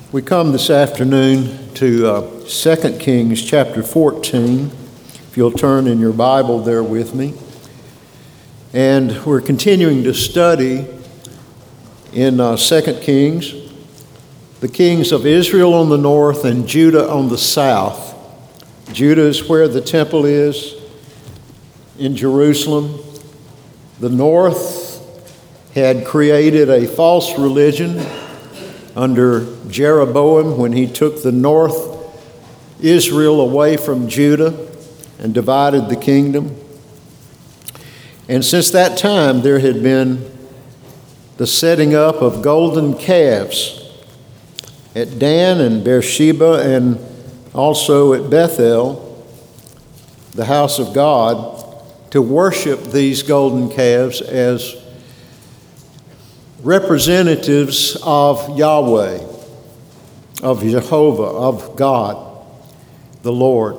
We come this afternoon to 2 Kings chapter 14, if you'll turn in your Bible there with me. And we're continuing to study in 2 Kings, the kings of Israel on the north and Judah on the south. Judah is where the temple is in Jerusalem. The north had created a false religion under Jeroboam when he took the north Israel away from Judah and divided the kingdom. And since that time, there had been the setting up of golden calves at Dan and Beersheba and also at Bethel, the house of God, to worship these golden calves as representatives of Yahweh, of Jehovah, of God, the Lord.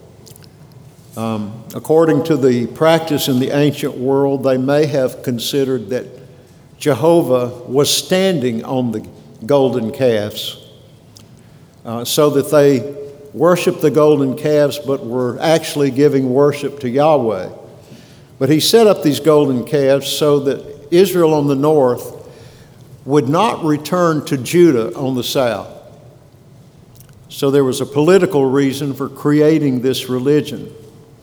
According to the practice in the ancient world, they may have considered that Jehovah was standing on the golden calves, so that they worshiped the golden calves but were actually giving worship to Yahweh. But he set up these golden calves so that Israel on the north would not return to Judah on the south. So there was a political reason for creating this religion.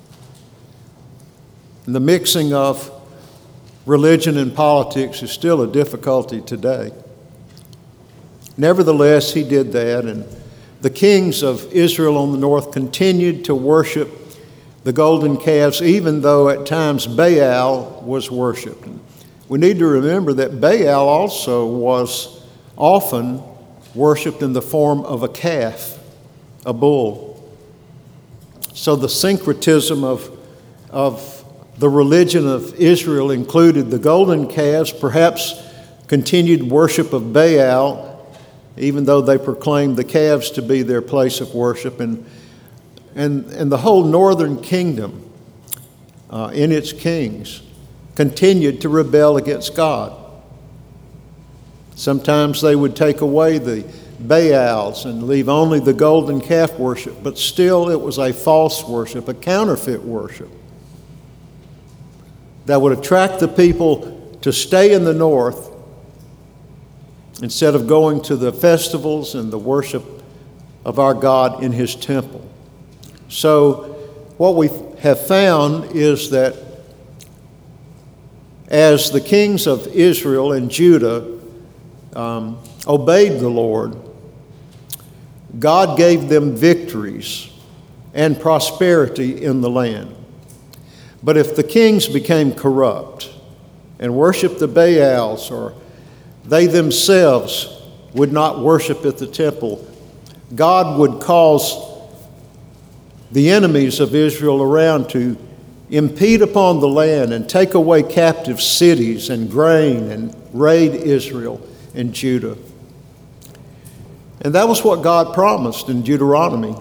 And the mixing of religion and politics is still a difficulty today. Nevertheless, he did that, and the kings of Israel on the north continued to worship the golden calves, even though at times Baal was worshiped. We need to remember that Baal also was often worshiped in the form of a calf, a bull. So the syncretism of the religion of Israel included the golden calves, perhaps continued worship of Baal, even though they proclaimed the calves to be their place of worship, and the whole northern kingdom in its kings continued to rebel against God. Sometimes they would take away the Baals and leave only the golden calf worship, but still it was a false worship, a counterfeit worship that would attract the people to stay in the north instead of going to the festivals and the worship of our God in His temple. So what we have found is that as the kings of Israel and Judah obeyed the Lord, God gave them victories and prosperity in the land. But if the kings became corrupt and worshiped the Baals, or they themselves would not worship at the temple, God would cause the enemies of Israel around to impede upon the land and take away captive cities and grain and raid Israel and Judah. And that was what God promised in Deuteronomy,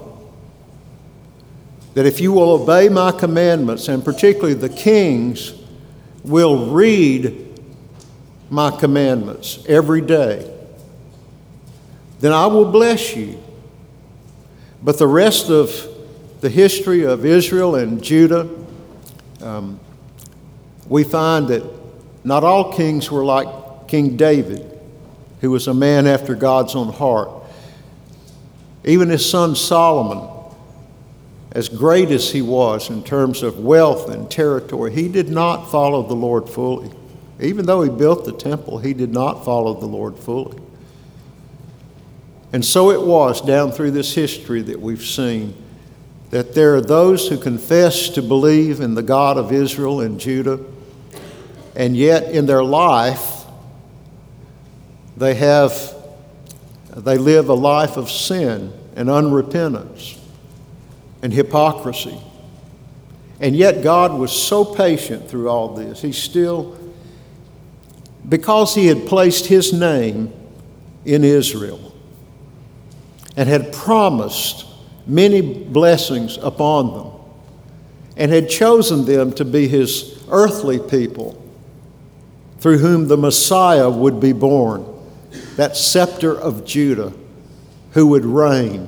that if you will obey my commandments, and particularly the kings will read my commandments every day, then I will bless you. But the rest of the history of Israel and Judah, we find that not all kings were like King David, who was a man after God's own heart. Even his son Solomon, as great as he was in terms of wealth and territory, he did not follow the Lord fully. Even though he built the temple, he did not follow the Lord fully. And so it was down through this history that we've seen that there are those who confess to believe in the God of Israel and Judah, and yet in their life they live a life of sin and unrepentance and hypocrisy. And yet God was so patient through all this. He still, because He had placed His name in Israel and had promised many blessings upon them and had chosen them to be His earthly people through whom the Messiah would be born, that scepter of Judah who would reign.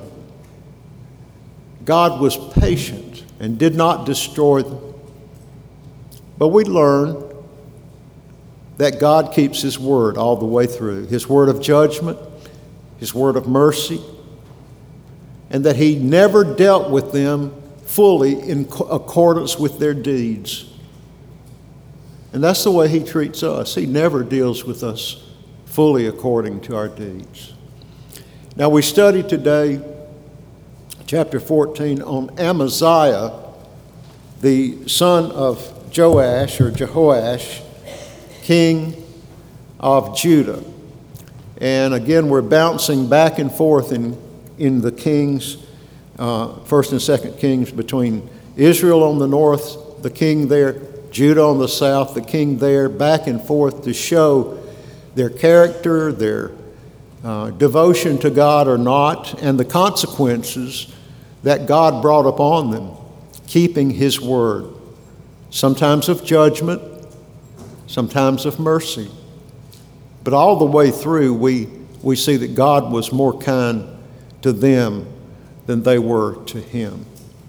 God was patient and did not destroy them. But we learn that God keeps His word all the way through. His word of judgment, His word of mercy, and that He never dealt with them fully in accordance with their deeds. And that's the way He treats us. He never deals with us fully according to our deeds. Now we study today chapter 14 on Amaziah, the son of Joash or Jehoash, king of Judah. And again, we're bouncing back and forth in the kings, first and second kings, between Israel on the north, the king there, Judah on the south, the king there, back and forth to show their character, their devotion to God or not, and the consequences that God brought upon them, keeping His word, sometimes of judgment, sometimes of mercy. But all the way through, we see that God was more kind to them than they were to Him.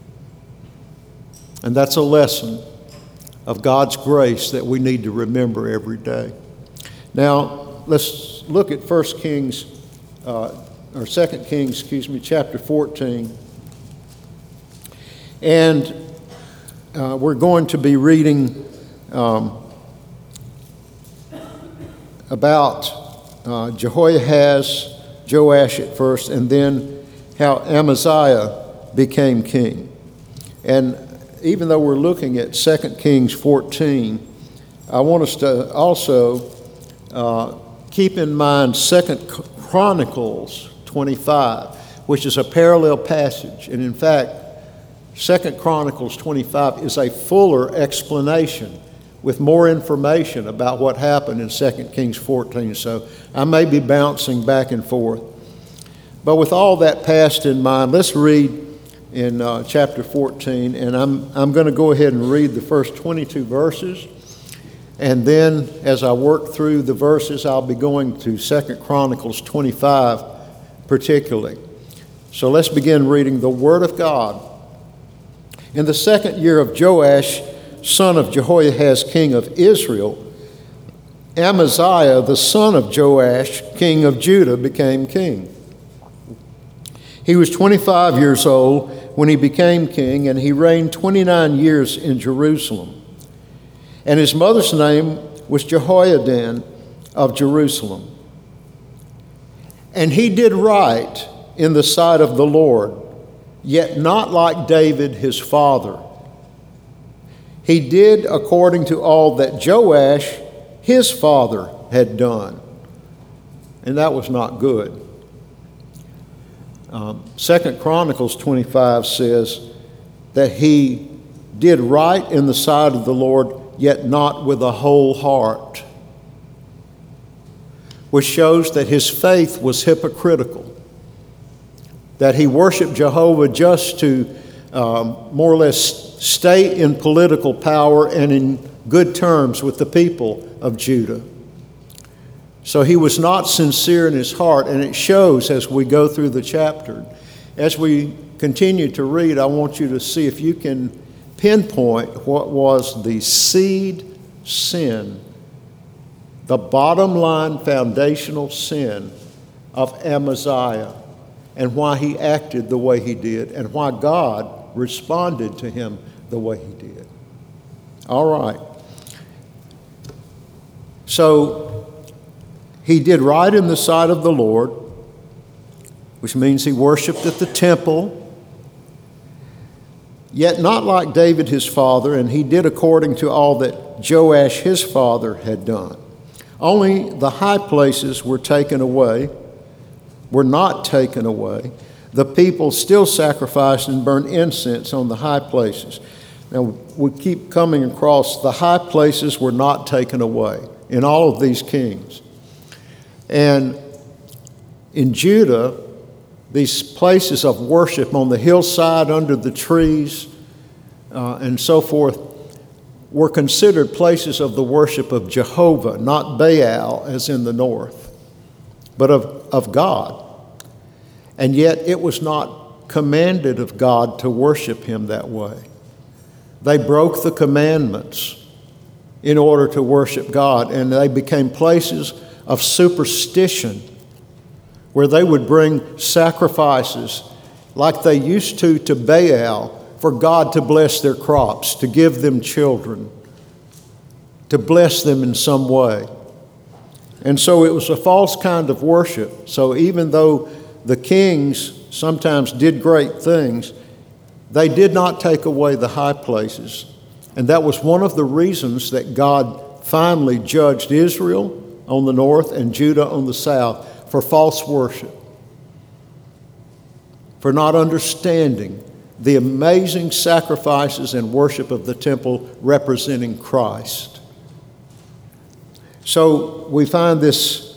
And that's a lesson of God's grace that we need to remember every day. Now, let's look at 2 Kings, chapter 14. And we're going to be reading about Jehoahaz, Joash at first, and then how Amaziah became king. And even though we're looking at 2 Kings 14, I want us to also keep in mind 2 Chronicles 25, which is a parallel passage. And in fact, 2 Chronicles 25 is a fuller explanation with more information about what happened in 2 Kings 14. So I may be bouncing back and forth. But with all that past in mind, let's read in chapter 14, and I'm going to go ahead and read the first 22 verses. And then as I work through the verses, I'll be going to 2 Chronicles 25 particularly. So let's begin reading the Word of God. In the second year of Joash, son of Jehoahaz, king of Israel, Amaziah, the son of Joash, king of Judah, became king. He was 25 years old when he became king, and he reigned 29 years in Jerusalem. And his mother's name was Jehoiadan of Jerusalem. And he did right in the sight of the Lord, yet not like David his father. He did according to all that Joash his father had done, and that was not good. 2 Chronicles 25 says that he did right in the sight of the Lord, yet not with a whole heart, which shows that his faith was hypocritical, that he worshiped Jehovah just to more or less stay in political power and in good terms with the people of Judah. So he was not sincere in his heart, and it shows as we go through the chapter. As we continue to read, I want you to see if you can pinpoint what was the seed sin, the bottom line foundational sin of Amaziah, and why he acted the way he did, and why God responded to him the way he did. All right. So he did right in the sight of the Lord, which means he worshiped at the temple, yet not like David his father, and he did according to all that Joash his father had done. Only the high places were not taken away. The people still sacrificed and burned incense on the high places. Now, we keep coming across the high places were not taken away in all of these kings. And in Judah, these places of worship on the hillside, under the trees, and so forth, were considered places of the worship of Jehovah, not Baal as in the north, but of God. and yet it was not commanded of God to worship him that way. They broke the commandments in order to worship God, and they became places of superstition where they would bring sacrifices like they used to Baal for God to bless their crops, to give them children, to bless them in some way. And so it was a false kind of worship. So even though the kings sometimes did great things, they did not take away the high places. And that was one of the reasons that God finally judged Israel on the north and Judah on the south for false worship, for not understanding the amazing sacrifices and worship of the temple representing Christ. So we find this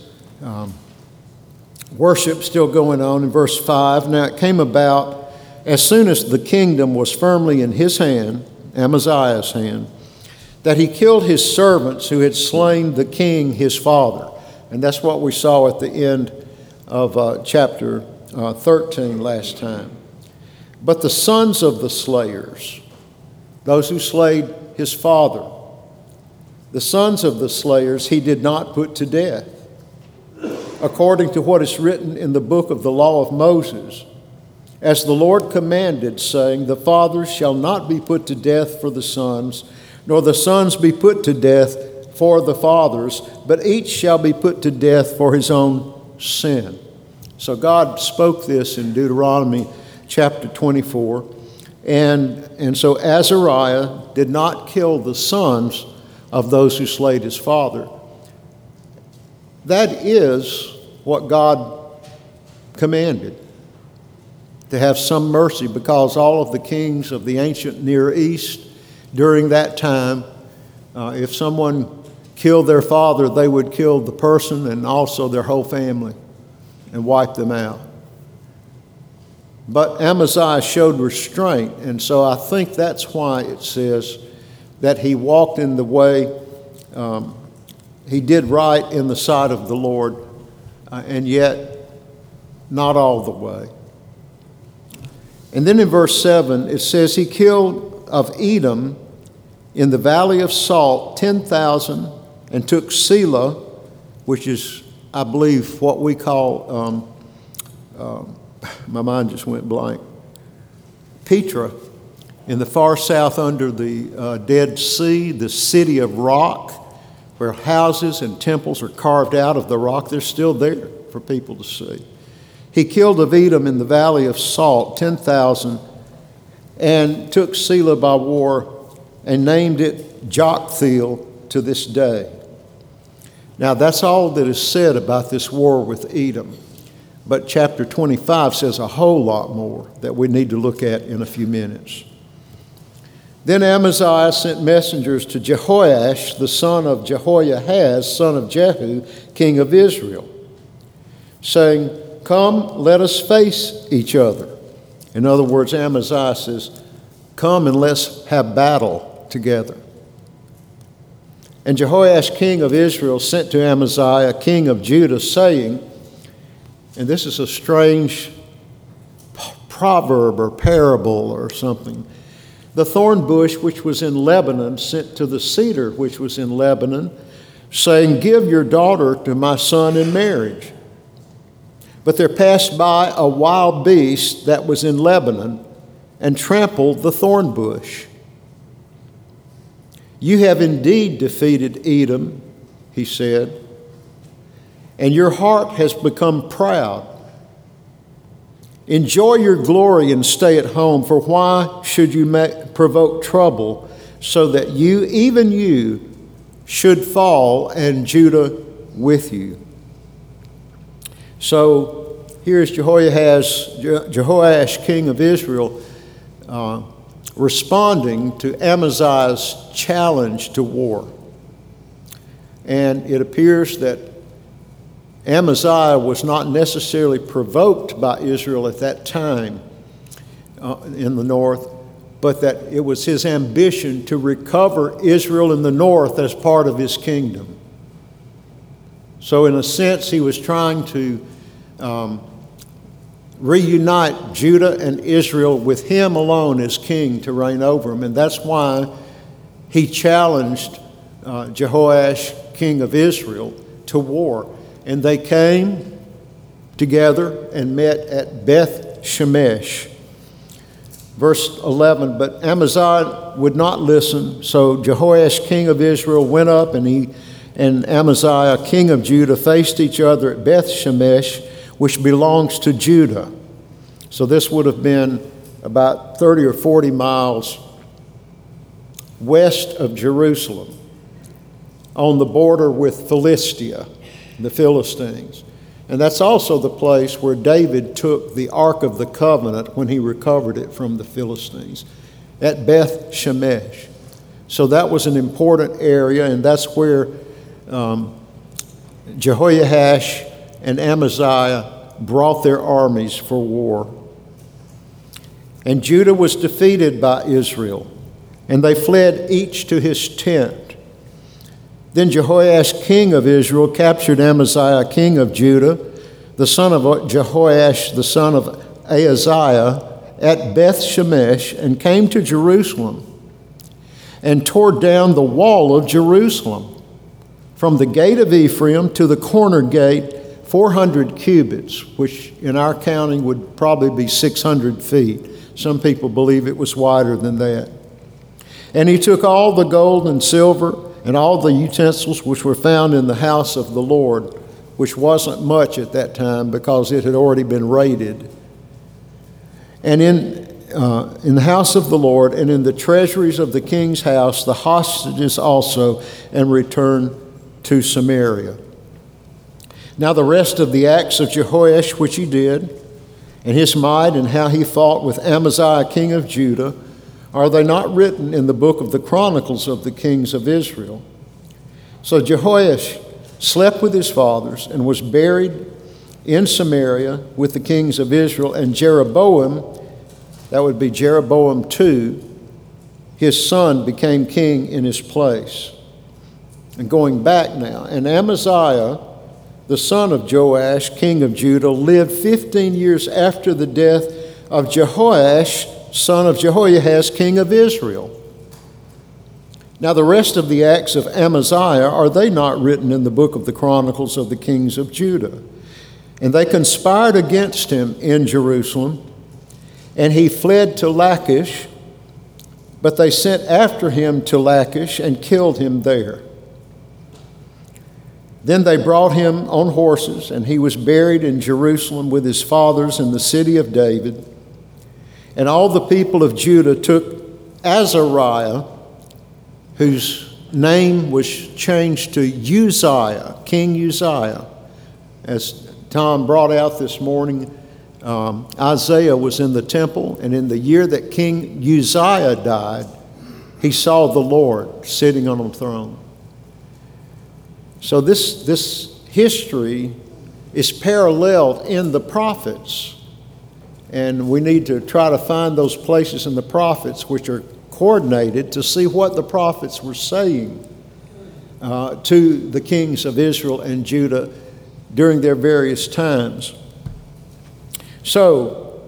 worship still going on in verse 5. Now it came about as soon as the kingdom was firmly in his hand, Amaziah's hand, that he killed his servants who had slain the king his father. And that's what we saw at the end of chapter 13 last time. But the sons of the slayers, those who slayed his father, the sons of the slayers he did not put to death, according to what is written in the book of the law of Moses, as the Lord commanded, saying, the fathers shall not be put to death for the sons, nor the sons be put to death for the fathers, but each shall be put to death for his own sin. So God spoke this in Deuteronomy chapter 24. And so Azariah did not kill the sons of those who slayed his father. That is what God commanded, to have some mercy, because all of the kings of the ancient Near East during that time, if someone killed their father, they would kill the person and also their whole family and wipe them out. But Amaziah showed restraint, and so I think that's why it says that he walked in the way, he did right in the sight of the Lord, and yet not all the way. And then in verse 7, it says, he killed of Edom in the valley of Salt 10,000, and took Selah, which is, I believe, what we call, my mind just went blank, Petra, in the far south under the Dead Sea, the city of rock, where houses and temples are carved out of the rock. They're still there for people to see. He killed of Edom in the valley of Salt 10,000, and took Selah by war, and named it Joktheel to this day. Now that's all that is said about this war with Edom. But chapter 25 says a whole lot more that we need to look at in a few minutes. Then Amaziah sent messengers to Jehoash, the son of Jehoahaz, son of Jehu, king of Israel, saying, come, let us face each other. In other words, Amaziah says, come and let's have battle together. And Jehoash, king of Israel, sent to Amaziah, king of Judah, saying, and this is a strange proverb or parable or something, the thorn bush which was in Lebanon sent to the cedar which was in Lebanon, saying, give your daughter to my son in marriage. But there passed by a wild beast that was in Lebanon and trampled the thorn bush. You have indeed defeated Edom, he said, and your heart has become proud. Enjoy your glory and stay at home, for why should you provoke trouble so that you, even you, should fall and Judah with you? So here's Jehoash, king of Israel, responding to Amaziah's challenge to war. And it appears that Amaziah was not necessarily provoked by Israel at that time in the north, but that it was his ambition to recover Israel in the north as part of his kingdom. So in a sense, he was trying to reunite Judah and Israel with him alone as king to reign over them. And that's why he challenged Jehoash, king of Israel, to war. And they came together and met at Beth Shemesh. Verse 11, but Amaziah would not listen, so Jehoash, king of Israel, went up, and he and Amaziah, king of Judah, faced each other at Beth Shemesh, which belongs to Judah. So this would have been about 30 or 40 miles west of Jerusalem, on the border with Philistia, the Philistines. And that's also the place where David took the Ark of the Covenant when he recovered it from the Philistines, at Beth Shemesh. So that was an important area, and that's where Jehoash and Amaziah brought their armies for war. And Judah was defeated by Israel, and they fled each to his tent. Then Jehoash, king of Israel, captured Amaziah, king of Judah, the son of Jehoash, the son of Ahaziah, at Beth Shemesh, and came to Jerusalem, and tore down the wall of Jerusalem, from the gate of Ephraim to the corner gate, 400 cubits, which in our counting would probably be 600 feet. Some people believe it was wider than that. And he took all the gold and silver and all the utensils which were found in the house of the Lord, which wasn't much at that time because it had already been raided. And in the house of the Lord and in the treasuries of the king's house, the hostages also, and returned to Samaria. Now the rest of the acts of Jehoash which he did, and his might, and how he fought with Amaziah king of Judah, are they not written in the book of the Chronicles of the kings of Israel? So Jehoash slept with his fathers and was buried in Samaria with the kings of Israel, and Jeroboam, that would be Jeroboam II, his son, became king in his place. And going back now, and Amaziah, the son of Joash, king of Judah, lived 15 years after the death of Jehoash, son of Jehoahaz, king of Israel. Now the rest of the acts of Amaziah, are they not written in the book of the Chronicles of the kings of Judah? And they conspired against him in Jerusalem, and he fled to Lachish, but they sent after him to Lachish and killed him there. Then they brought him on horses, and he was buried in Jerusalem with his fathers in the city of David. And all the people of Judah took Azariah, whose name was changed to Uzziah, King Uzziah. As Tom brought out this morning, Isaiah was in the temple, and in the year that King Uzziah died, he saw the Lord sitting on a throne. So this history is paralleled in the prophets, and we need to try to find those places in the prophets which are coordinated to see what the prophets were saying to the kings of Israel and Judah during their various times. So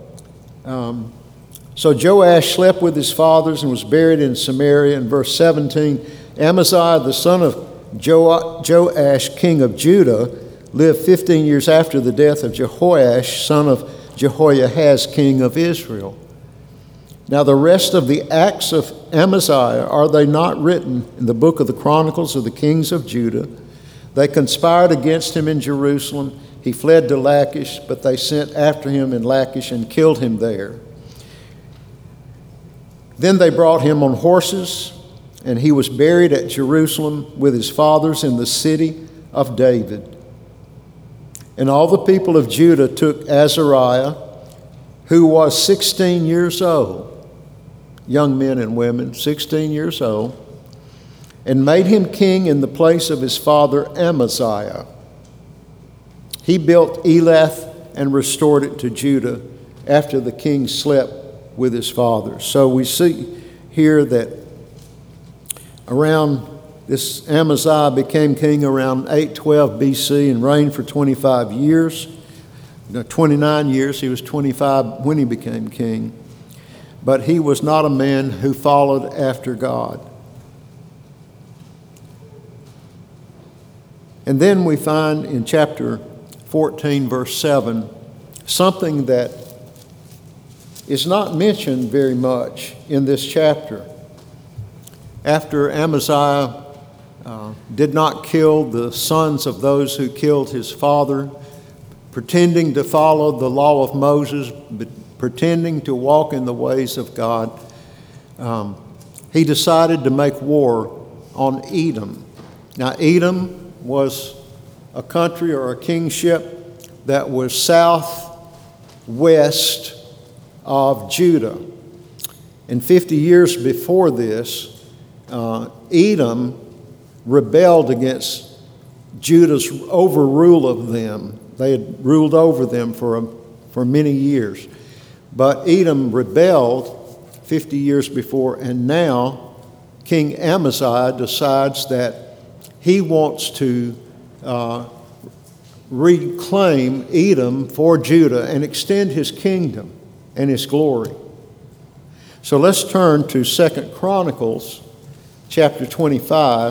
Joash slept with his fathers and was buried in Samaria. In verse 17, Amaziah, the son of Joash, king of Judah, lived 15 years after the death of Jehoash, son of Jehoahaz, king of Israel. Now the rest of the acts of Amaziah, are they not written in the book of the Chronicles of the kings of Judah? They conspired against him in Jerusalem. He fled to Lachish, but they sent after him in Lachish and killed him there. Then they brought him on horses, and he was buried at Jerusalem with his fathers in the city of David. And all the people of Judah took Azariah, who was 16 years old, young men and women, 16 years old, and made him king in the place of his father Amaziah. He built Elath and restored it to Judah after the king slept with his fathers. So we see here that around this Amaziah became king around 812 BC and reigned for 25 years. 29 years. He was 25 when he became king. But he was not a man who followed after God. And then we find in chapter 14, verse 7, something that is not mentioned very much in this chapter. After Amaziah did not kill the sons of those who killed his father, pretending to follow the law of Moses, but pretending to walk in the ways of God, he decided to make war on Edom. Now, Edom was a country or a kingship that was southwest of Judah. And 50 years before this, Edom rebelled against Judah's overrule of them. They had ruled over them for many years. But Edom rebelled 50 years before, and now King Amaziah decides that he wants to reclaim Edom for Judah and extend his kingdom and his glory. So let's turn to 2 Chronicles chapter 25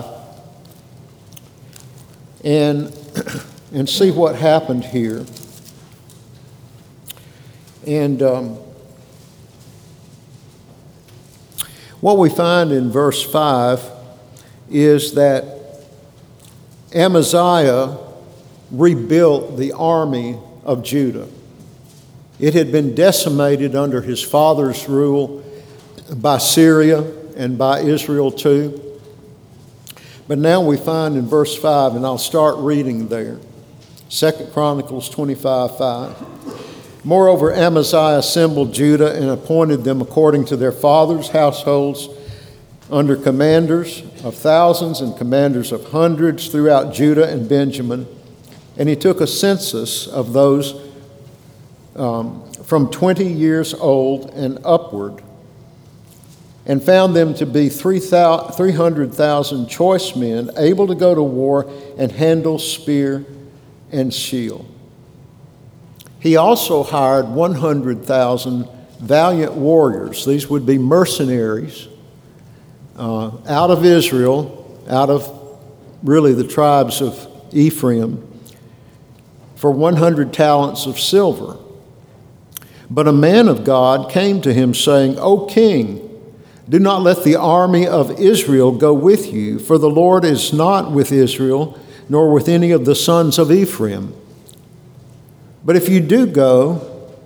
and see what happened here. And what we find in verse 5 is that Amaziah rebuilt the army of Judah. It had been decimated under his father's rule by Syria and by Israel too. But now we find in verse 5, and I'll start reading there, 2 Chronicles 25:5. Moreover, Amaziah assembled Judah and appointed them according to their fathers' households under commanders of thousands and commanders of hundreds throughout Judah and Benjamin. And he took a census of those from 20 years old and upward, and found them to be 300,000 choice men able to go to war and handle spear and shield. He also hired 100,000 valiant warriors. These would be mercenaries out of Israel, out of really the tribes of Ephraim, for 100 talents of silver. But a man of God came to him, saying, O king, do not let the army of Israel go with you, for the Lord is not with Israel, nor with any of the sons of Ephraim. But if you do go,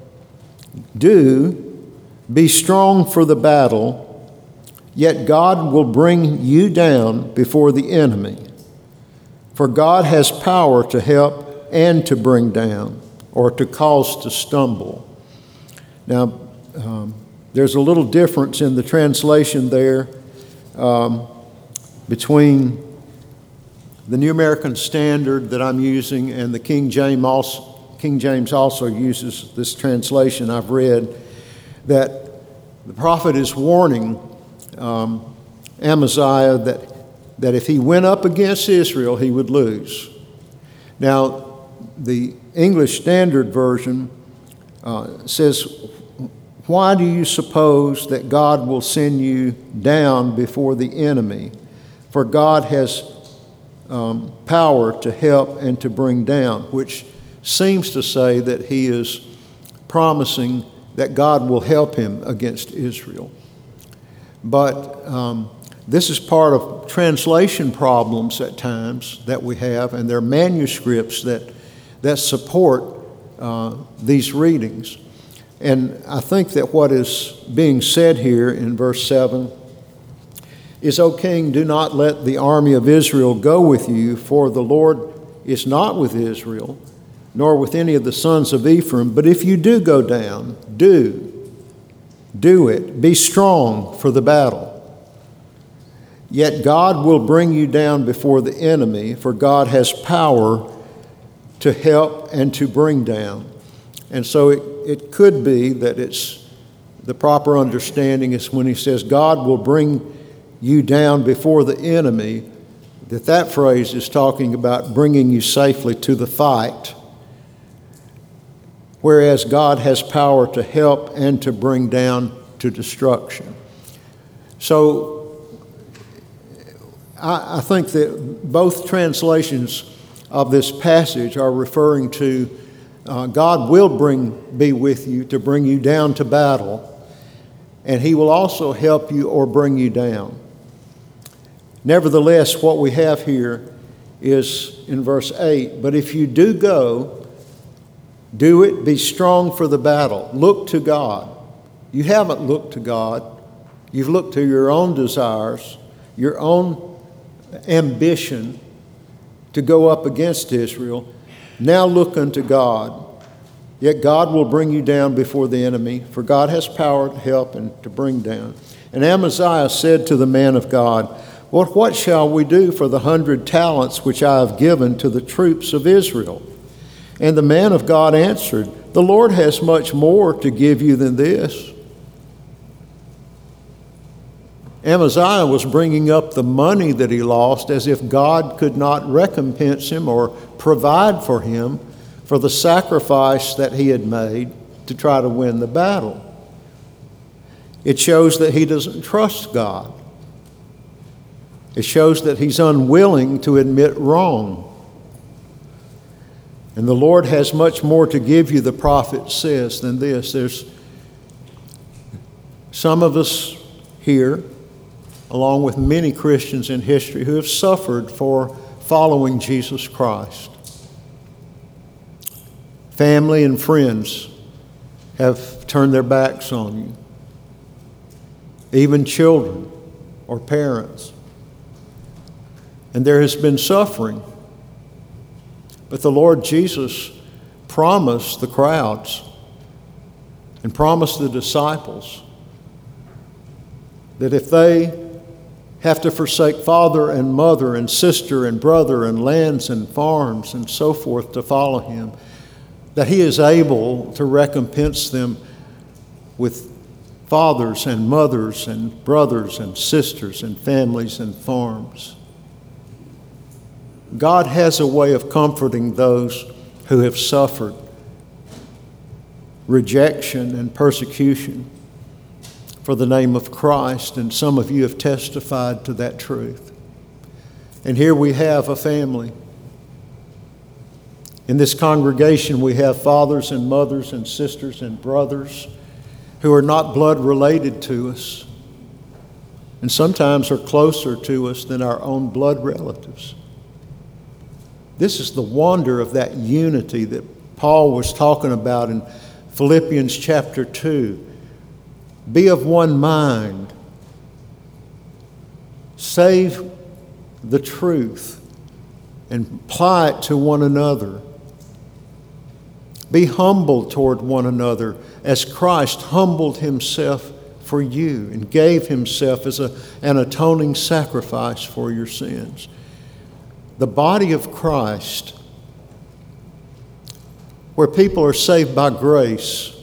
be strong for the battle, yet God will bring you down before the enemy. For God has power to help and to bring down, or to cause to stumble. Now, there's a little difference in the translation there between the New American Standard that I'm using and the King James also uses this translation I've read, that the prophet is warning Amaziah that if he went up against Israel, he would lose. Now, the English Standard Version says, why do you suppose that God will send you down before the enemy? For God has power to help and to bring down, which seems to say that he is promising that God will help him against Israel. But this is part of translation problems at times that we have, and there are manuscripts that support these readings. And I think that what is being said here in verse 7 is, O king, do not let the army of Israel go with you, for the Lord is not with Israel, nor with any of the sons of Ephraim. But if you do go down, do it. Be strong for the battle. Yet God will bring you down before the enemy, for God has power to help and to bring down. And so it could be that it's the proper understanding is when he says God will bring you down before the enemy, that phrase is talking about bringing you safely to the fight. whereas God has power to help and to bring down to destruction. So I think that both translations of this passage are referring to God will be with you to bring you down to battle, and He will also help you or bring you down. Nevertheless, what we have here is in verse 8, but if you do go, do it, be strong for the battle. Look to God. You haven't looked to God. You've looked to your own desires, your own ambition to go up against Israel. Now look unto God. Yet God will bring you down before the enemy, for God has power to help and to bring down. And Amaziah said to the man of God, what shall we do for the 100 talents which I have given to the troops of Israel? And the man of God answered, the Lord has much more to give you than this. Amaziah was bringing up the money that he lost as if God could not recompense him or provide for him for the sacrifice that he had made to try to win the battle. It shows that he doesn't trust God. It shows that he's unwilling to admit wrong. And the Lord has much more to give you, the prophet says, than this. There's some of us here, along with many Christians in history, who have suffered for following Jesus Christ. Family and friends have turned their backs on you. Even children or parents. And there has been suffering. But the Lord Jesus promised the crowds and promised the disciples that if they have to forsake father and mother and sister and brother and lands and farms and so forth to follow Him, that He is able to recompense them with fathers and mothers and brothers and sisters and families and farms. God has a way of comforting those who have suffered rejection and persecution for the name of Christ, and some of you have testified to that truth. And here we have a family. In this congregation, we have fathers and mothers and sisters and brothers who are not blood related to us, and sometimes are closer to us than our own blood relatives. This is the wonder of that unity that Paul was talking about in Philippians chapter 2. Be of one mind. Save the truth and apply it to one another. Be humble toward one another as Christ humbled Himself for you and gave Himself as an atoning sacrifice for your sins. The body of Christ, where people are saved by grace,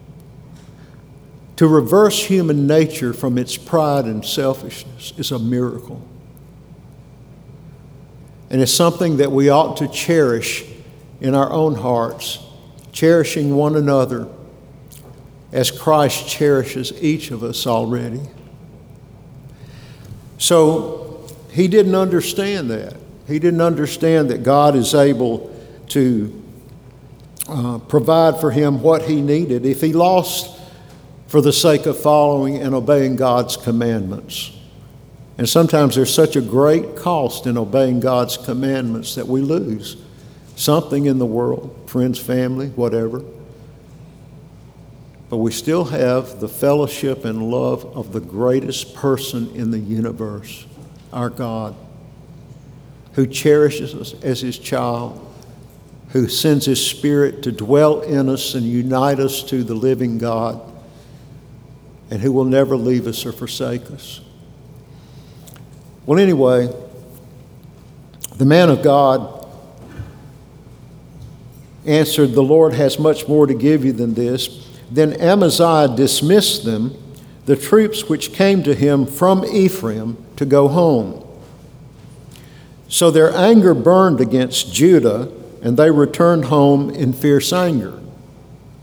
to reverse human nature from its pride and selfishness is a miracle. And it's something that we ought to cherish in our own hearts, cherishing one another as Christ cherishes each of us already. So he didn't understand that. He didn't understand that God is able to provide for him what he needed if he lost for the sake of following and obeying God's commandments. And sometimes there's such a great cost in obeying God's commandments that we lose something in the world, friends, family, whatever. But we still have the fellowship and love of the greatest person in the universe, our God, who cherishes us as His child, who sends His Spirit to dwell in us and unite us to the living God, and who will never leave us or forsake us. Well, anyway, the man of God answered, "The Lord has much more to give you than this." Then Amaziah dismissed them, the troops which came to him from Ephraim, to go home. So their anger burned against Judah, and they returned home in fierce anger.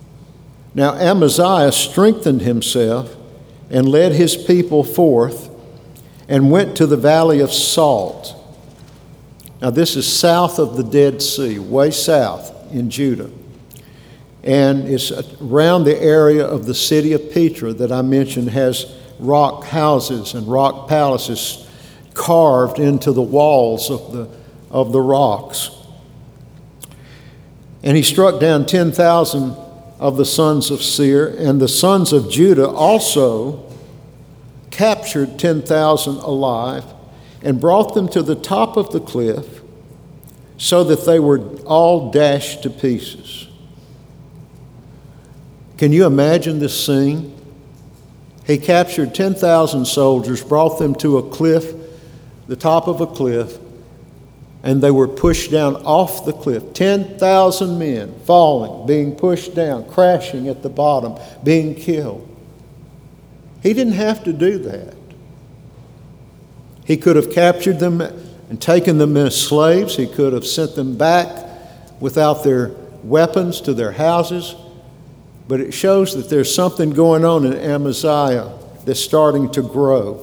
Now Amaziah strengthened himself and led his people forth and went to the valley of Salt. Now this is south of the Dead Sea, way south in Judah. And it's around the area of the city of Petra that I mentioned has rock houses and rock palaces carved into the walls of the rocks. And he struck down 10,000 of the sons of Seir, and the sons of Judah also captured 10,000 alive and brought them to the top of the cliff so that they were all dashed to pieces. Can you imagine this scene? He captured 10,000 soldiers, brought them to a cliff, the top of a cliff, and they were pushed down off the cliff. 10,000 men falling, being pushed down, crashing at the bottom, being killed. He didn't have to do that. He could have captured them and taken them as slaves. He could have sent them back without their weapons to their houses. But it shows that there's something going on in Amaziah that's starting to grow.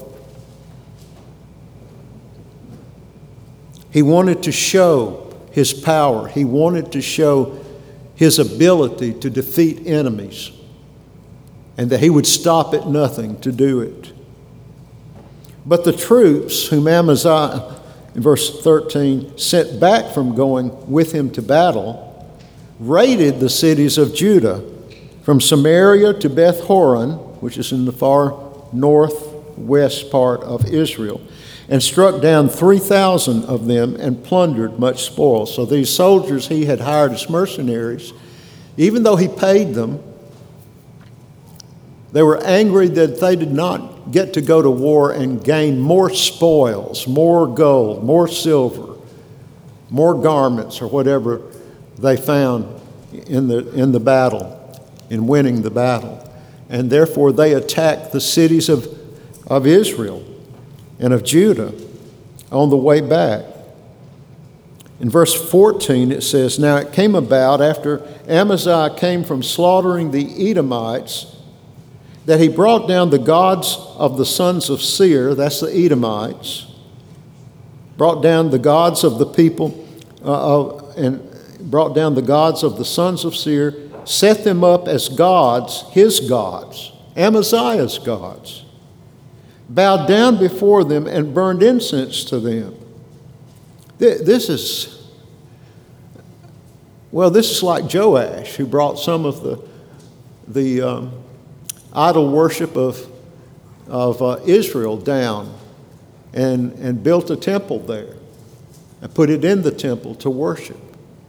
He wanted to show his power. He wanted to show his ability to defeat enemies, and that he would stop at nothing to do it. But the troops whom Amaziah, in verse 13, sent back from going with him to battle, raided the cities of Judah, from Samaria to Beth Horon, which is in the far northwest part of Israel, and struck down 3,000 of them and plundered much spoil. So these soldiers he had hired as mercenaries, even though he paid them, they were angry that they did not get to go to war and gain more spoils, more gold, more silver, more garments, or whatever they found in the battle, in winning the battle. And therefore they attacked the cities of Israel and of Judah on the way back. In verse 14 it says, "Now it came about after Amaziah came from slaughtering the Edomites, that he brought down the gods of the sons of Seir," that's the Edomites, brought down the gods of the people, and brought down the gods of the sons of Seir, set them up as gods, his gods, Amaziah's gods, bowed down before them and burned incense to them. This is like Joash, who brought some of the idol worship of Israel down and built a temple there and put it in the temple to worship.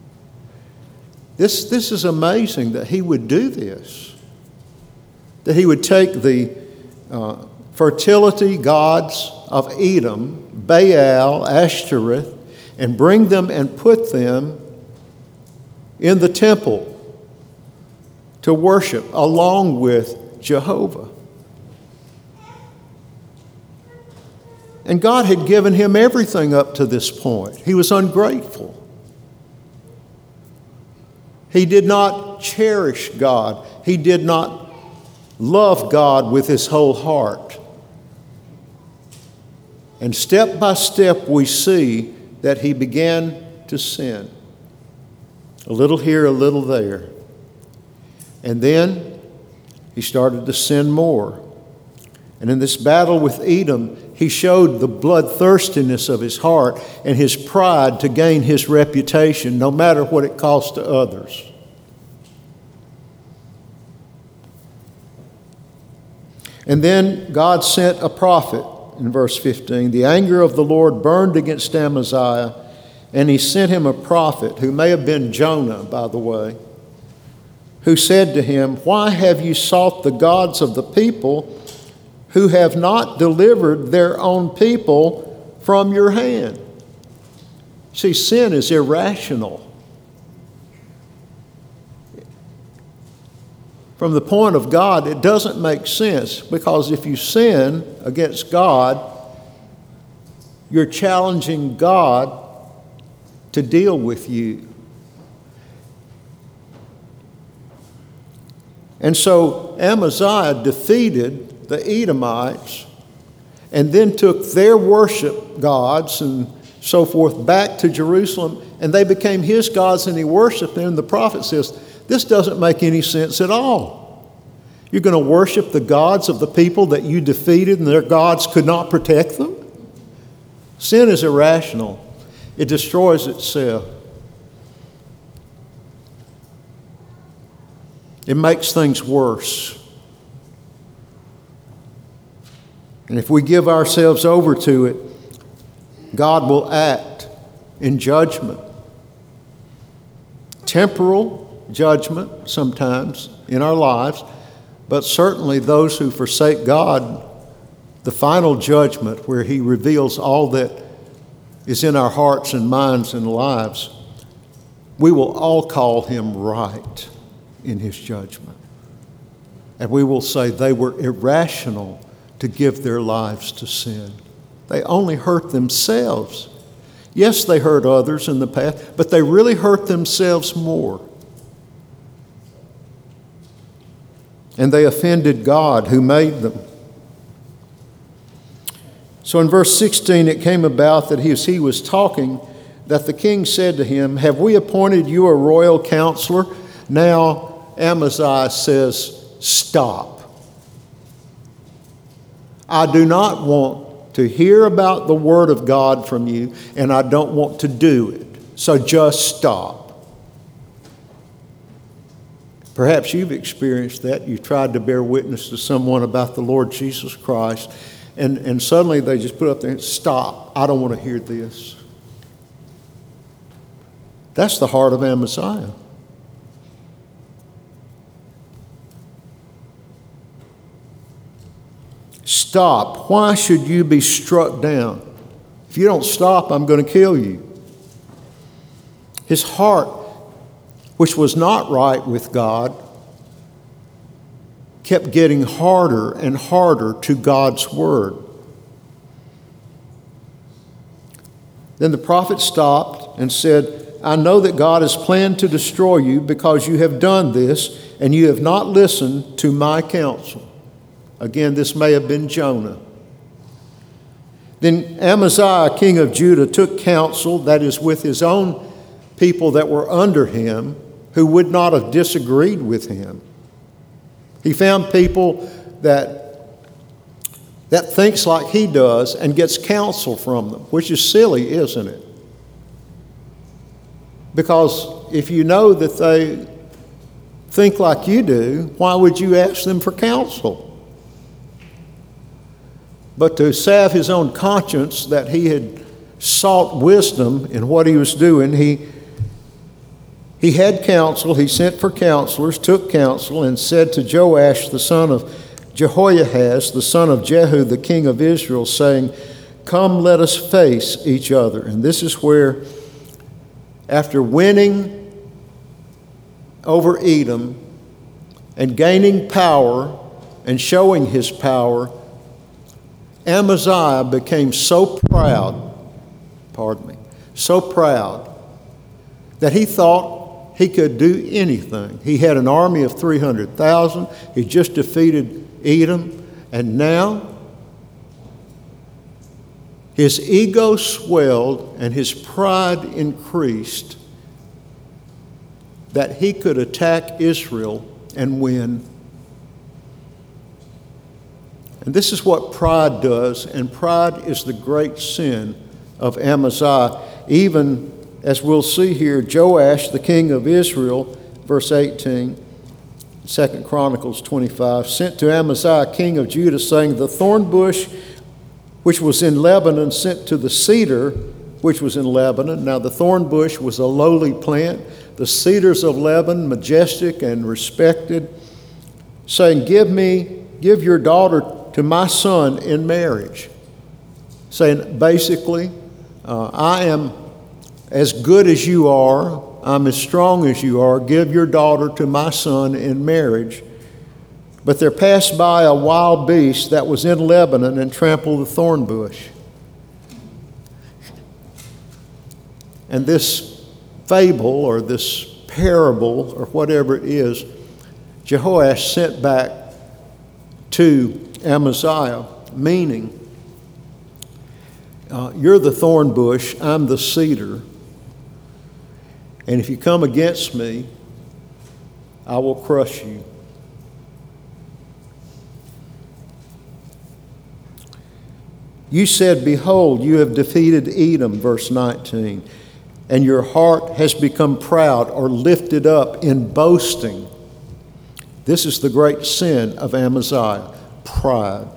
This is amazing that he would do this, that he would take the fertility gods of Edom, Baal, Ashtoreth, and bring them and put them in the temple to worship along with Jehovah. And God had given him everything up to this point. He was ungrateful. He did not cherish God. He did not love God with his whole heart. And step by step we see that he began to sin. A little here, a little there. And then he started to sin more. And in this battle with Edom, he showed the bloodthirstiness of his heart and his pride to gain his reputation, no matter what it cost to others. And then God sent a prophet in verse 15. The anger of the Lord burned against Amaziah, and he sent him a prophet, who may have been Jonah, by the way, who said to him, "Why have you sought the gods of the people who have not delivered their own people from your hand?" See, sin is irrational. From the point of God, it doesn't make sense, because if you sin against God, you're challenging God to deal with you. And so Amaziah defeated the Edomites and then took their worship gods and so forth back to Jerusalem, and they became his gods and he worshiped them. And the prophet says, this doesn't make any sense at all. You're going to worship the gods of the people that you defeated and their gods could not protect them? Sin is irrational. It destroys itself. It makes things worse. And if we give ourselves over to it, God will act in judgment. Temporal judgment sometimes in our lives, but certainly those who forsake God, the final judgment where he reveals all that is in our hearts and minds and lives, we will all call him right in his judgment. And we will say they were irrational to give their lives to sin. They only hurt themselves. Yes, they hurt others in the past, but they really hurt themselves more. And they offended God who made them. So in verse 16, it came about that as he was talking, that the king said to him, have we appointed you a royal counselor? Now Amaziah says, stop. I do not want to hear about the word of God from you, and I don't want to do it. So just stop. Perhaps you've experienced that. You've tried to bear witness to someone about the Lord Jesus Christ, and suddenly they just put up there, stop, I don't want to hear this. That's the heart of Amaziah. Stop. Why should you be struck down? If you don't stop, I'm going to kill you. His heart, which was not right with God, kept getting harder and harder to God's word. Then the prophet stopped and said, I know that God has planned to destroy you because you have done this and you have not listened to my counsel. Again, this may have been Jonah. Then Amaziah, king of Judah, took counsel, that is, with his own people that were under him, who would not have disagreed with him. He found people that thinks like he does and gets counsel from them, which is silly, isn't it? Because if you know that they think like you do, why would you ask them for counsel? But to salve his own conscience that he had sought wisdom in what he was doing, he had counsel, he sent for counselors, took counsel, and said to Joash, the son of Jehoahaz, the son of Jehu, the king of Israel, saying, come, let us face each other. And this is where, after winning over Edom and gaining power and showing his power, Amaziah became so proud that he thought he could do anything. He had an army of 300,000. He just defeated Edom. And now his ego swelled and his pride increased that he could attack Israel and win. And this is what pride does, and pride is the great sin of Amaziah. Even as we'll see here, Joash, the king of Israel, verse 18, 2 Chronicles 25, sent to Amaziah, king of Judah, saying, the thorn bush which was in Lebanon sent to the cedar which was in Lebanon. Now the thorn bush was a lowly plant, the cedars of Lebanon, majestic and respected, saying, give your daughter to my son in marriage. Saying basically, I am as good as you are, I'm as strong as you are, give your daughter to my son in marriage. But there passed by a wild beast that was in Lebanon and trampled the thorn bush. And this fable or this parable or whatever it is Jehoash sent back to Amaziah, meaning, you're the thorn bush, I'm the cedar, and if you come against me, I will crush you. You said, behold, you have defeated Edom, verse 19, and your heart has become proud or lifted up in boasting. This is the great sin of Amaziah, pride.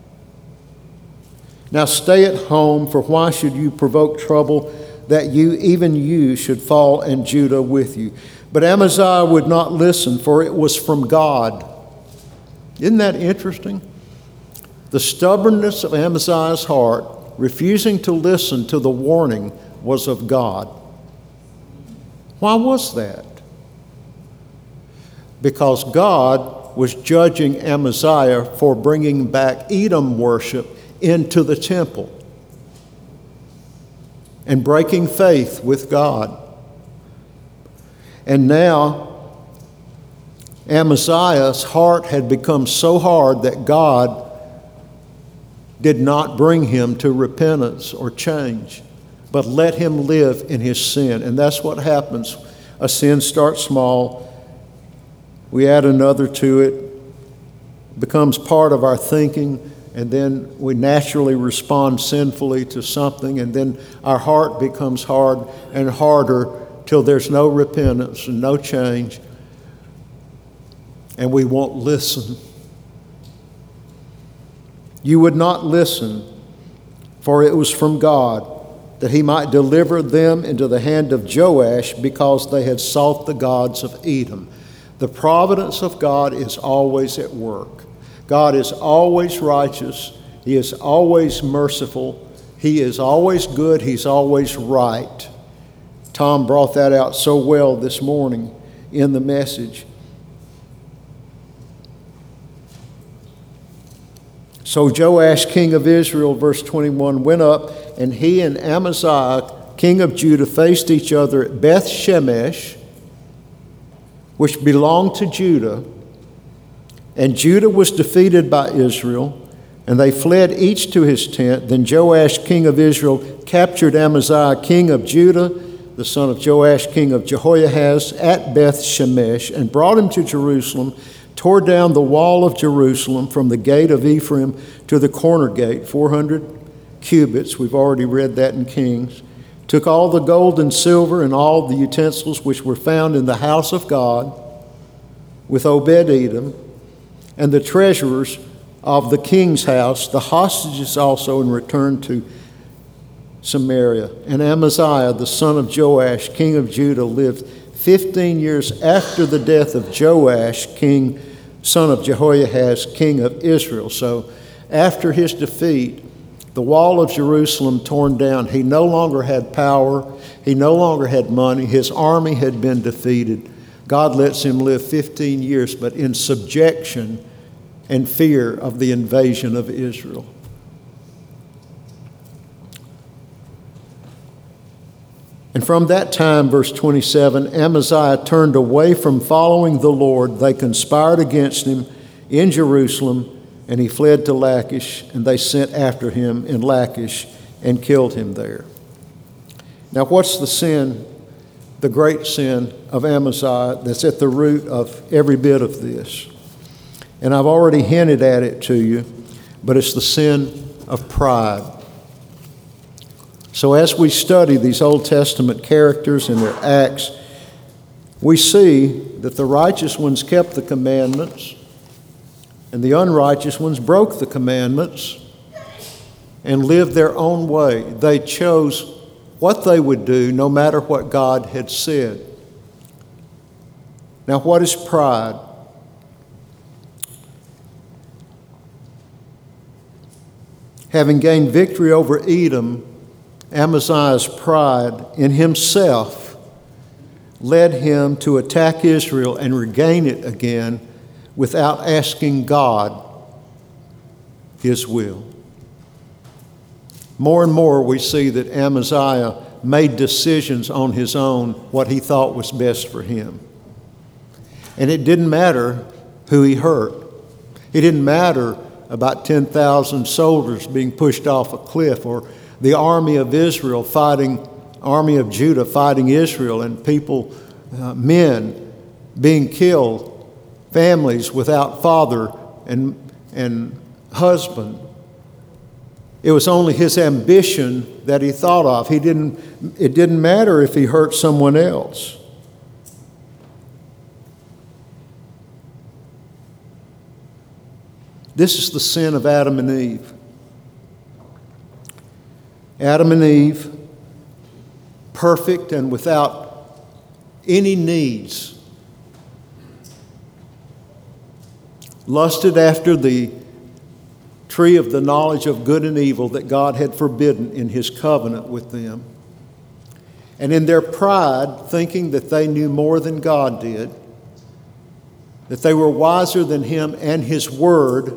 Now stay at home, for why should you provoke trouble that even you should fall and Judah with you? But Amaziah would not listen, for it was from God. Isn't that interesting? The stubbornness of Amaziah's heart, refusing to listen to the warning, was of God. Why was that? Because God was judging Amaziah for bringing back Edom worship into the temple and breaking faith with God. And now Amaziah's heart had become so hard that God did not bring him to repentance or change, but let him live in his sin. And that's what happens. A sin starts small, we add another to it, becomes part of our thinking, and then we naturally respond sinfully to something, and then our heart becomes hard and harder till there's no repentance and no change, and we won't listen. You would not listen, for it was from God, that he might deliver them into the hand of Joash, because they had sought the gods of Edom. The providence of God is always at work. God is always righteous. He is always merciful. He is always good. He's always right. Tom brought that out so well this morning in the message. So Joash, king of Israel, verse 21, went up, and he and Amaziah, king of Judah, faced each other at Beth Shemesh, which belonged to Judah. And Judah was defeated by Israel, and they fled each to his tent. Then Joash, king of Israel, captured Amaziah, king of Judah, the son of Joash, king of Jehoahaz, at Beth Shemesh, and brought him to Jerusalem, tore down the wall of Jerusalem from the gate of Ephraim to the corner gate, 400 cubits. We've already read that in Kings. Took all the gold and silver and all the utensils which were found in the house of God with Obed-Edom, and the treasurers of the king's house, the hostages also, and returned to Samaria. And Amaziah, the son of Joash, king of Judah, lived 15 years after the death of Joash, son of Jehoahaz, king of Israel. So after his defeat, the wall of Jerusalem torn down, he no longer had power, he no longer had money, his army had been defeated. God lets him live 15 years, but in subjection and fear of the invasion of Israel. And from that time, verse 27, Amaziah turned away from following the Lord. They conspired against him in Jerusalem, and he fled to Lachish, and they sent after him in Lachish and killed him there. Now, what's the sin, the great sin of Amaziah that's at the root of every bit of this? And I've already hinted at it to you, but it's the sin of pride. So as we study these Old Testament characters and their acts, we see that the righteous ones kept the commandments and the unrighteous ones broke the commandments and lived their own way. They chose what they would do no matter what God had said. Now, what is pride? Having gained victory over Edom, Amaziah's pride in himself led him to attack Israel and regain it again without asking God his will. More and more we see that Amaziah made decisions on his own, what he thought was best for him. And it didn't matter who he hurt. It didn't matter about 10,000 soldiers being pushed off a cliff, or the army of Judah fighting Israel, and people, men being killed, families without father and husband. It was only his ambition that he thought of. It didn't matter if he hurt someone else. This is the sin of Adam and Eve. Adam and Eve, perfect and without any needs, lusted after the tree of the knowledge of good and evil that God had forbidden in his covenant with them. And in their pride, thinking that they knew more than God did, that they were wiser than him and his word,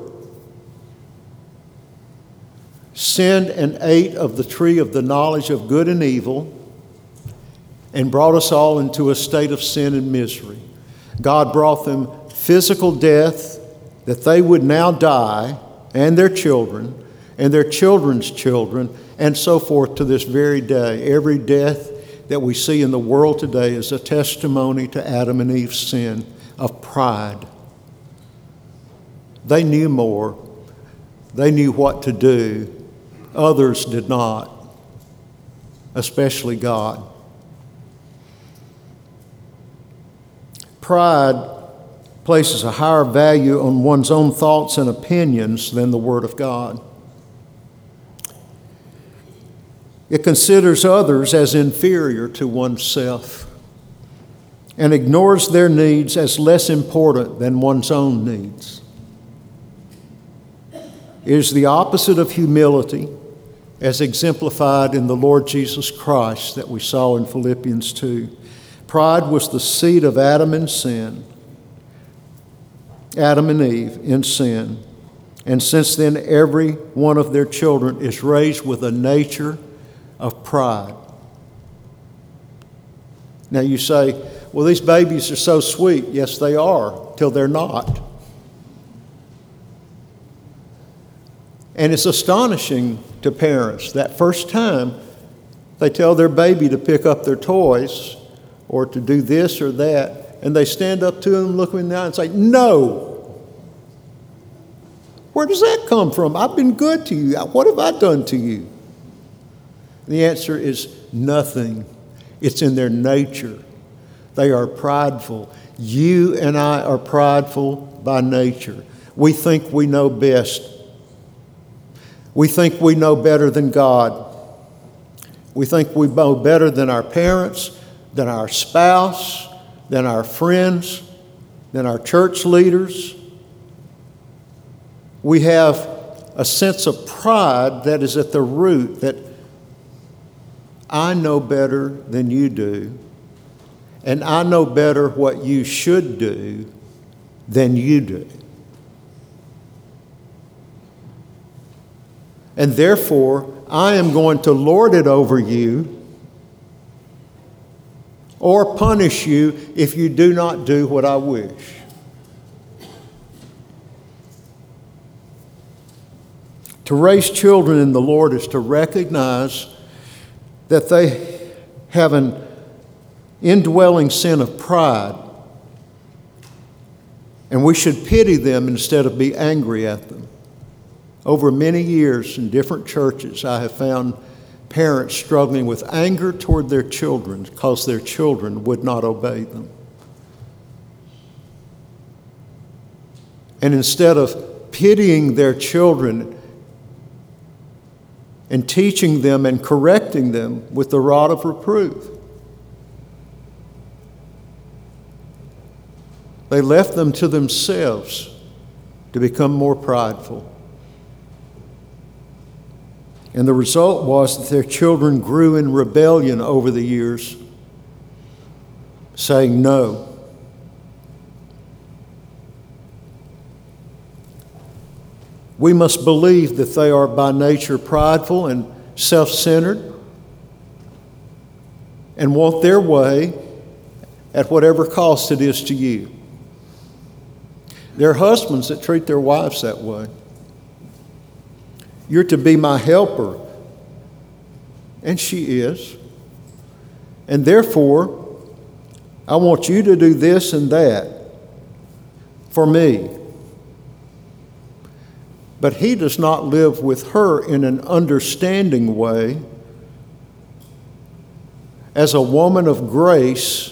sinned and ate of the tree of the knowledge of good and evil, and brought us all into a state of sin and misery. God brought them physical death, that they would now die, and their children, and their children's children, and so forth to this very day. Every death that we see in the world today is a testimony to Adam and Eve's sin of pride. They knew more. They knew what to do. Others did not, especially God. Pride places a higher value on one's own thoughts and opinions than the Word of God. It considers others as inferior to oneself and ignores their needs as less important than one's own needs. It is the opposite of humility, as exemplified in the Lord Jesus Christ that we saw in Philippians 2. Pride was the seed of Adam and Eve in sin. And since then, every one of their children is raised with a nature of pride. Now you say, well, these babies are so sweet. Yes, they are, till they're not. And it's astonishing to parents that first time they tell their baby to pick up their toys or to do this or that, and they stand up to them, look them in the eye and say, no. Where does that come from? I've been good to you. What have I done to you? The answer is nothing. It's in their nature. They are prideful. You and I are prideful by nature. We think we know best. We think we know better than God. We think we know better than our parents, than our spouse, than our friends, than our church leaders. We have a sense of pride that is at the root, that I know better than you do, and I know better what you should do than you do. And therefore, I am going to lord it over you or punish you if you do not do what I wish. To raise children in the Lord is to recognize that they have an indwelling sin of pride, and we should pity them instead of be angry at them. Over many years in different churches, I have found parents struggling with anger toward their children because their children would not obey them. And instead of pitying their children and teaching them and correcting them with the rod of reproof, they left them to themselves to become more prideful. And the result was that their children grew in rebellion over the years, saying no. We must believe that they are by nature prideful and self-centered and want their way at whatever cost it is to you. There are husbands that treat their wives that way. You're to be my helper. And she is. And therefore, I want you to do this and that for me. But he does not live with her in an understanding way as a woman of grace,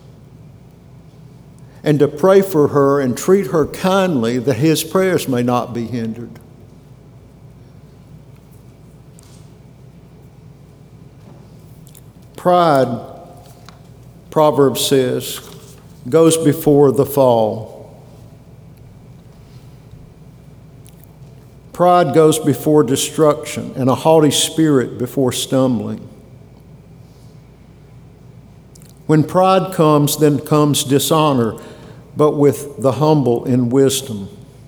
and to pray for her and treat her kindly that his prayers may not be hindered. Pride, Proverbs says, goes before the fall. Pride goes before destruction, and a haughty spirit before stumbling. When pride comes, then comes dishonor, but with the humble in wisdom.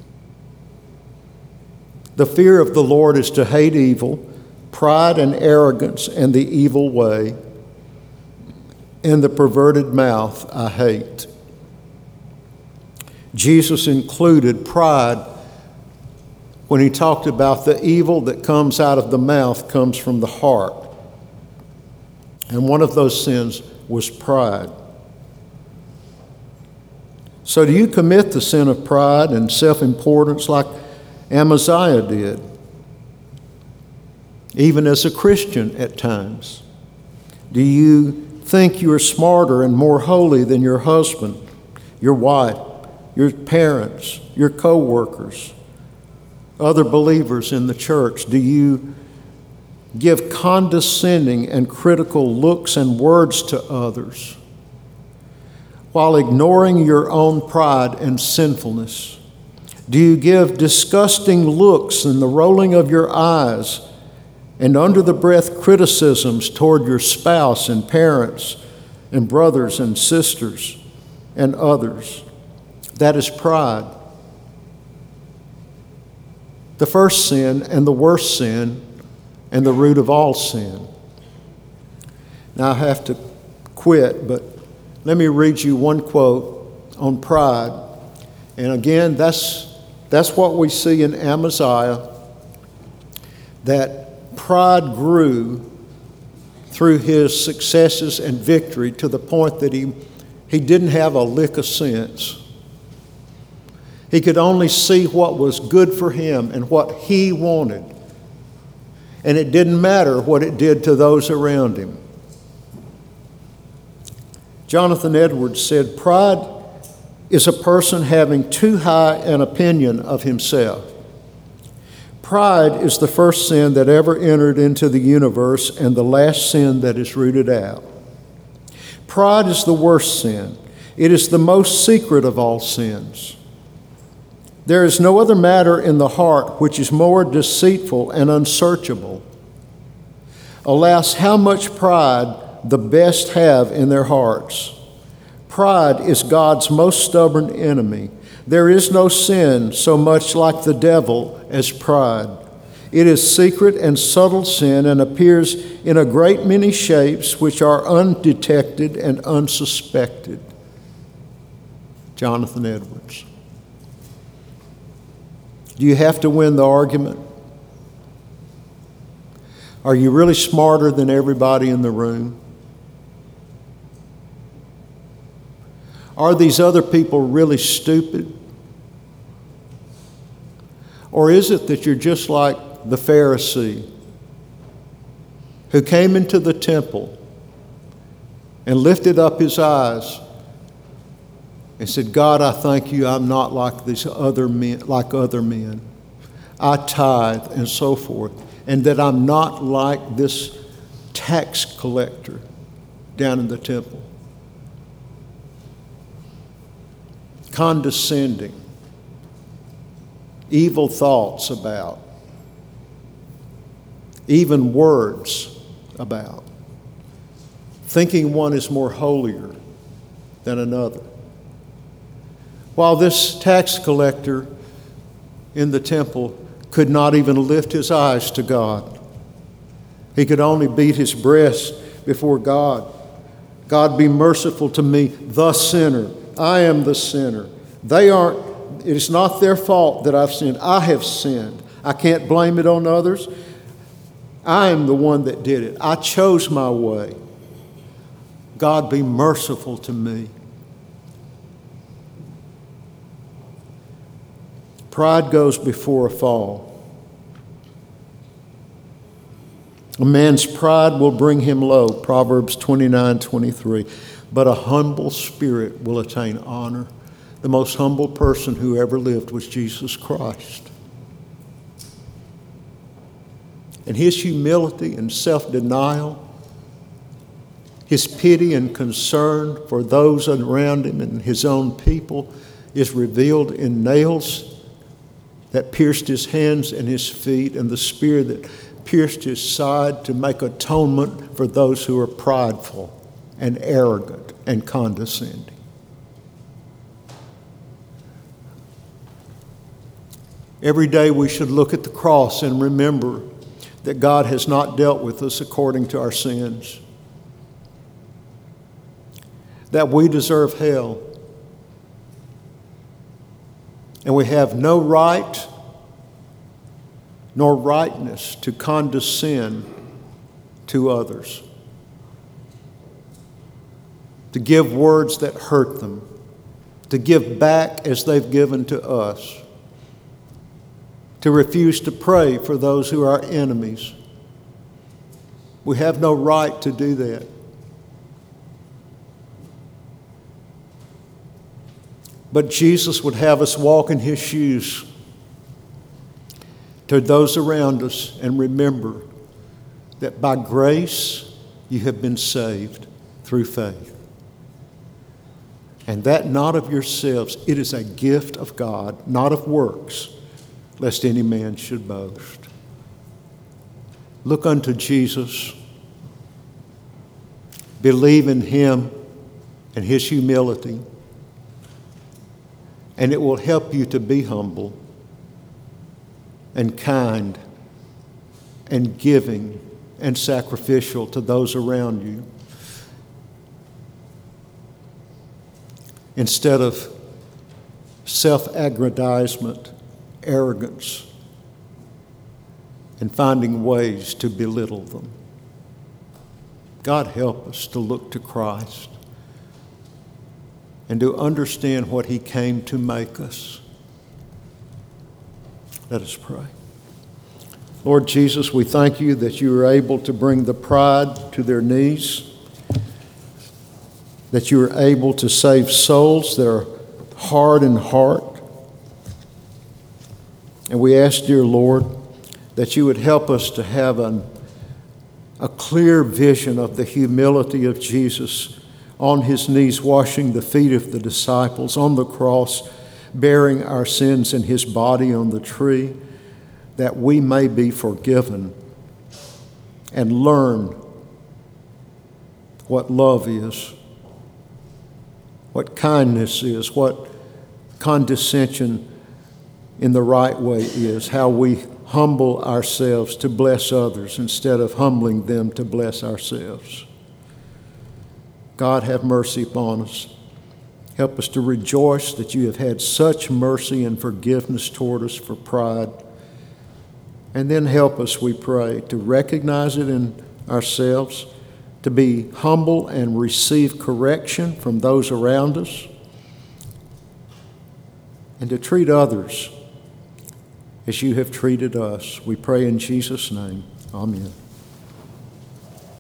The fear of the Lord is to hate evil, pride and arrogance and the evil way, and the perverted mouth I hate. Jesus included pride when he talked about the evil that comes out of the mouth comes from the heart. And one of those sins was pride. So do you commit the sin of pride and self-importance like Amaziah did, even as a Christian at times? Do you think you are smarter and more holy than your husband, your wife, your parents, your co-workers, other believers in the church? Do you give condescending and critical looks and words to others while ignoring your own pride and sinfulness? Do you give disgusting looks and the rolling of your eyes and under the breath criticisms toward your spouse and parents and brothers and sisters and others? That is pride. The first sin and the worst sin and the root of all sin. Now I have to quit, but let me read you one quote on pride. And again, that's what we see in Amaziah, that pride grew through his successes and victory to the point that he didn't have a lick of sense. He could only see what was good for him and what he wanted. And it didn't matter what it did to those around him. Jonathan Edwards said, pride is a person having too high an opinion of himself. Pride is the first sin that ever entered into the universe and the last sin that is rooted out. Pride is the worst sin. It is the most secret of all sins. There is no other matter in the heart which is more deceitful and unsearchable. Alas, how much pride the best have in their hearts. Pride is God's most stubborn enemy. There is no sin so much like the devil as pride. It is secret and subtle sin and appears in a great many shapes which are undetected and unsuspected. Jonathan Edwards. Do you have to win the argument? Are you really smarter than everybody in the room? Are these other people really stupid? Or is it that you're just like the Pharisee who came into the temple and lifted up his eyes and said, God, I thank you I'm not like these other men, I tithe and so forth, and that I'm not like this tax collector down in the temple. Condescending, evil thoughts about, even words about, thinking one is more holier than another. While this tax collector in the temple could not even lift his eyes to God. He could only beat his breast before God. God, be merciful to me, the sinner. I am the sinner. They aren't It is not their fault that I've sinned. I have sinned. I can't blame it on others. I am the one that did it. I chose my way. God, be merciful to me. Pride goes before a fall. A man's pride will bring him low, Proverbs 29:23. But a humble spirit will attain honor. The most humble person who ever lived was Jesus Christ. And his humility and self-denial, his pity and concern for those around him and his own people is revealed in nails that pierced his hands and his feet, and the spear that pierced his side to make atonement for those who are prideful and arrogant and condescending. Every day we should look at the cross and remember that God has not dealt with us according to our sins, that we deserve hell, and we have no right nor rightness to condescend to others, to give words that hurt them, to give back as they've given to us, to refuse to pray for those who are our enemies. We have no right to do that. But Jesus would have us walk in his shoes to those around us and remember that by grace you have been saved through faith. And that not of yourselves, it is a gift of God, not of works, lest any man should boast. Look unto Jesus, believe in him and his humility, and it will help you to be humble and kind and giving and sacrificial to those around you, instead of self-aggrandizement, arrogance, and finding ways to belittle them. God, help us to look to Christ and to understand what he came to make us. Let us pray. Lord Jesus, we thank you that you are able to bring the pride to their knees, that you are able to save souls that are hard in heart. And we ask, dear Lord, that you would help us to have a clear vision of the humility of Jesus on his knees, washing the feet of the disciples, on the cross, bearing our sins in his body on the tree, that we may be forgiven and learn what love is, what kindness is, what condescension in the right way is, how we humble ourselves to bless others instead of humbling them to bless ourselves. God, have mercy upon us. Help us to rejoice that you have had such mercy and forgiveness toward us for pride. And then help us, we pray, to recognize it in ourselves, to be humble and receive correction from those around us, and to treat others as you have treated us. We pray in Jesus' name. Amen.